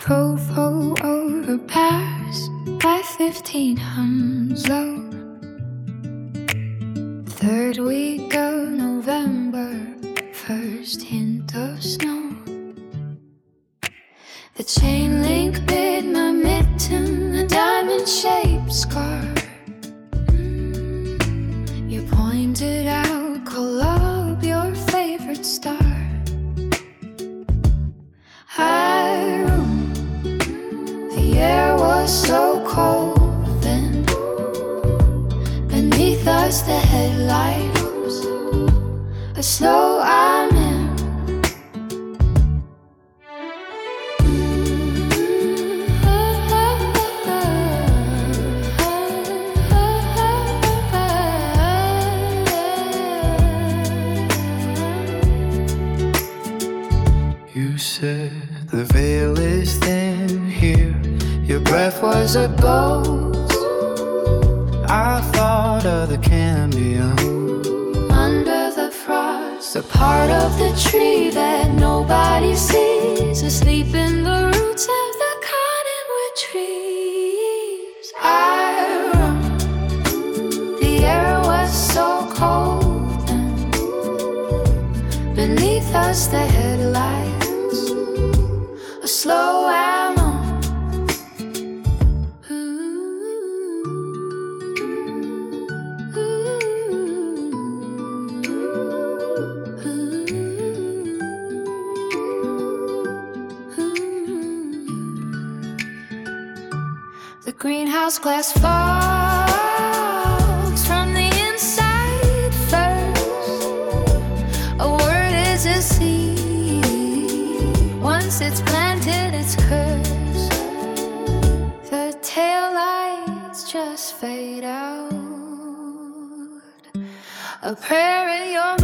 Provo overpass by 15 Hounslow. Third week of November, first hint of snow. The chain link bit my mitten, a diamond-shaped scar. You pointed out, call up your favorite star. The air was so cold then. Beneath us the headlights, a slow amen. You said the veil is thin here. Your breath was a ghost. I thought of the Cambion. Under the frost, a part of the tree that nobody sees, asleep in the roots of the cottonwood trees. I run. The air was so cold then. Beneath us the headlights, a slow ammo. The greenhouse glass falls from the inside first. A word is a seed. Once it's planted, it's cursed. The taillights just fade out. A prayer in your